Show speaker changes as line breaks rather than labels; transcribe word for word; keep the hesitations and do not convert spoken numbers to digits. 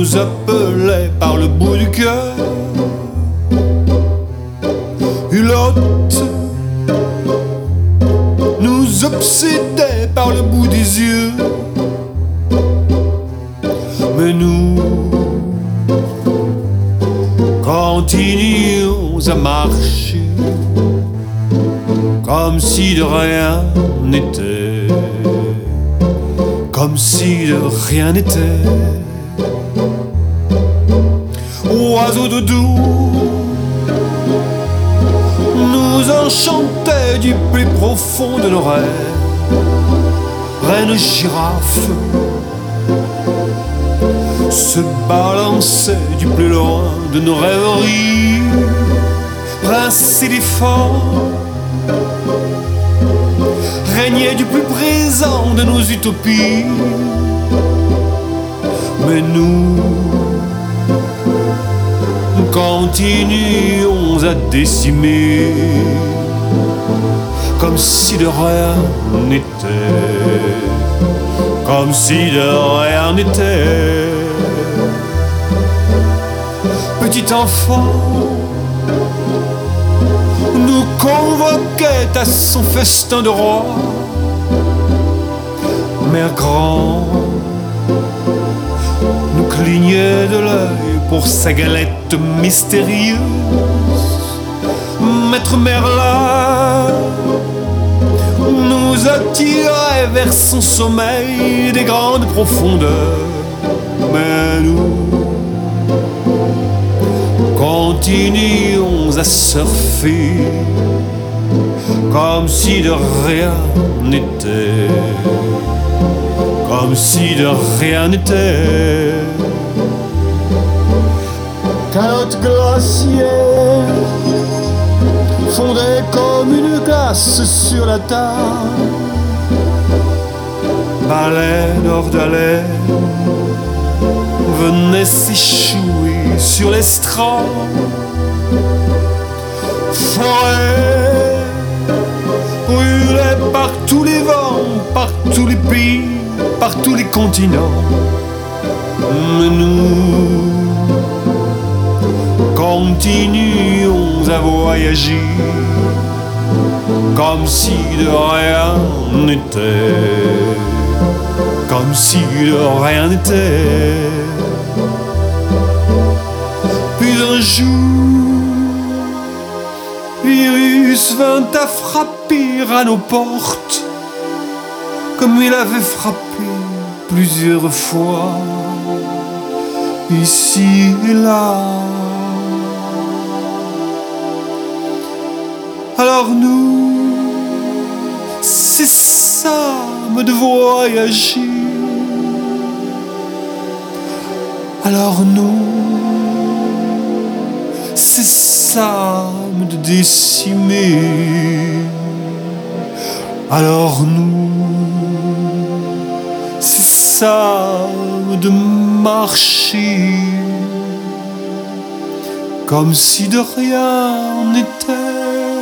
nous appelait par le bout du cœur. Hulotte nous obsédait par le bout des yeux. Mais nous continuons à marcher comme si de rien n'était, comme si de rien n'était. Oiseaux de doux nous enchantait du plus profond de nos rêves. Reine girafe se balançait du plus loin de nos rêveries. Prince éléphant régnait du plus présent de nos utopies. Mais nous continuons à décimer comme si de rien n'était, comme si de rien n'était. Petit enfant nous convoquait à son festin de roi. Mère grand nous clignait de l'œil pour sa galette mystérieuse. Maître Merlin nous attirait vers son sommeil des grandes profondeurs. Mais nous continuons à surfer comme si de rien n'était, comme si de rien n'était. Calotte glaciaire fondait comme une glace sur la table. Baleine hors d'haleine venait s'échouer sur l'estrade. Forêt brûlait par tous les vents, par tous les pays, par tous les continents. Mais nous continuons à voyager comme si de rien n'était, comme si de rien n'était. Puis un jour, Virus vint à frapper à nos portes, comme il avait frappé plusieurs fois, ici et là. Alors nous cessâmes de voyager. Alors nous cessâmes de décimer. Alors nous cessâmes de marcher comme si de rien n'était.